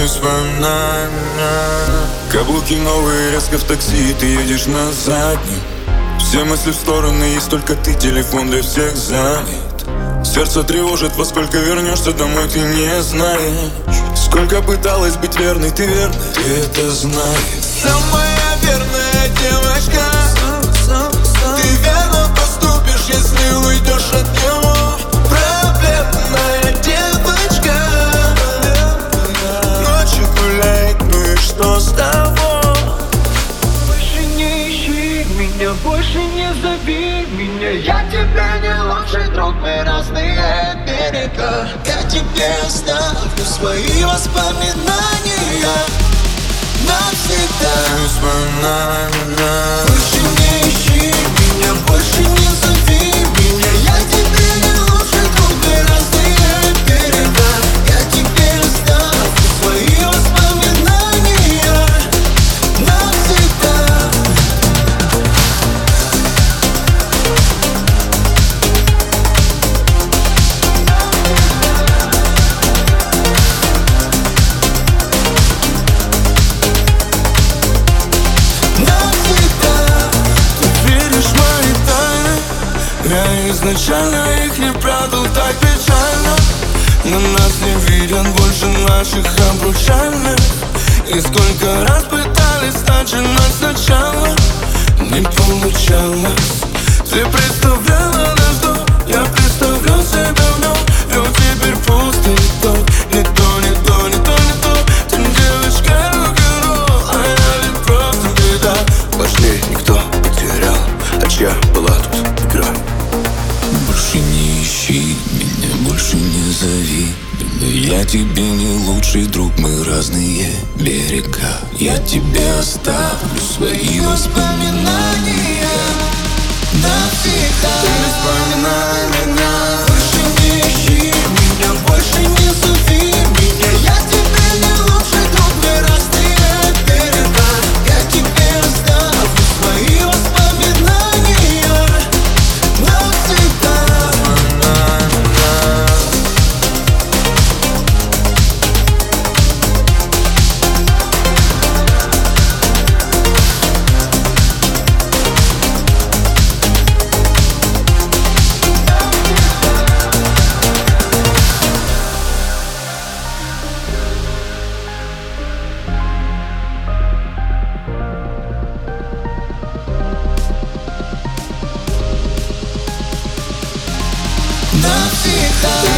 вспоминаю меня. Каблуки новые, резко в такси, ты едешь на заднем. Все мысли в стороны, есть только ты, телефон для всех занят. Сердце тревожит, во сколько вернешься домой, ты не знаешь. Сколько пыталась быть верной, ты верный, ты это знаешь. Самая верная девочка, ты верно поступишь, если уйдешь от него. Проблемная девочка, ночью гуляет, ну и что с того? Больше не ищи меня, больше не зови меня. Я тебе не лучший друг, мы разные берега. Я тебе оставлю свои воспоминания навсегда. Вспоминаю меня. Больше не ищи меня, больше не зови меня. Я тебе не лучший друг, мы разные берега. Я тебе оставлю свои воспоминания навсегда. Я изначально их не прятал, так печально. На нас не виден больше наших обручальных. И сколько раз пытались начинать сначала, не получалось. Ты представляла наш дом, я представлял себя в нем. И вот теперь пусто, не то. Ты девочка рок-н-ролл, а я ведь просто беда. Важнее никто потерял, а чья была тут игра. Больше не ищи меня, больше не зови меня. Я тебе не лучший друг, мы разные берега. Я тебе оставлю свои воспоминания навсегда. Ты вспоминай меня. Больше не ищи меня, больше не зови меня. Я тебе не лучший друг, мы разные берега. Я тебе оставлю свои воспоминания навсегда. Навсегда.